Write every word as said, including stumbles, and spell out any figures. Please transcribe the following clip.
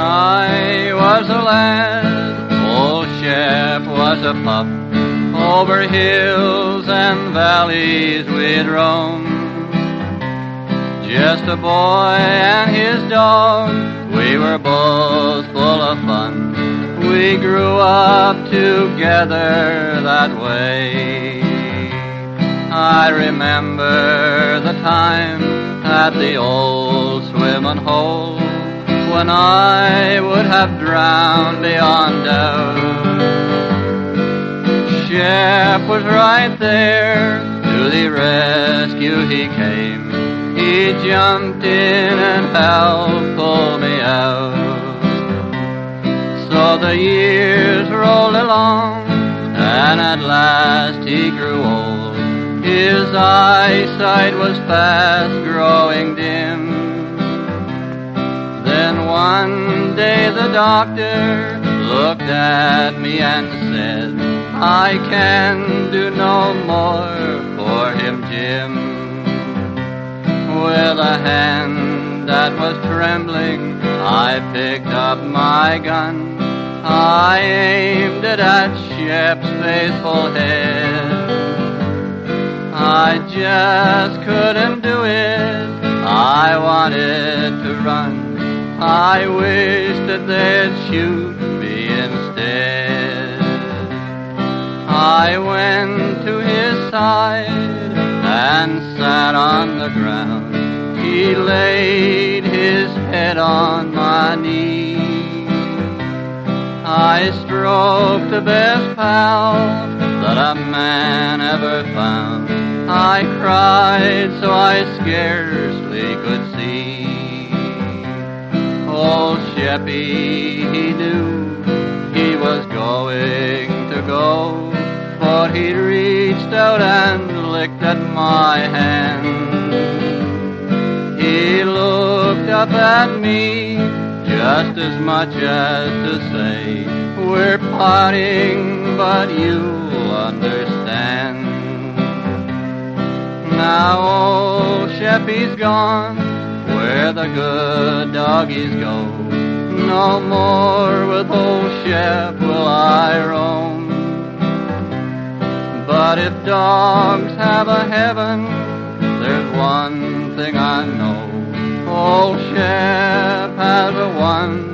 I was a lad, old Shep was a pup. Over hills and valleys we'd roam. Just a boy and his dog, we were both full of fun. We grew up together that way. I remember the time at the old swimming hole when I would have drowned beyond doubt. Shep was right there, to the rescue he came. He jumped in and helped pull me out. So the years rolled along, and at last he grew old. His eyesight was fast growing dim. Then one day the doctor looked at me and said, I can do no more for him, Jim. With a hand that was trembling, I picked up my gun. I aimed it at Shep's faithful head. I just couldn't do it. I wanted to run. I wished that they'd shoot me instead. I went to his side and sat on the ground. He laid his head on my knee. I stroked the best pal that a man ever found. I cried so I scarcely could see. Old Sheppy, he knew he was going to go, but he reached out and licked at my hand. He looked up at me just as much as to say, we're parting, but you'll understand. Now old Sheppy's gone, where the good doggies go. No more with old Shep will I roam. But if dogs have a heaven, there's one thing I know. Old Shep has a one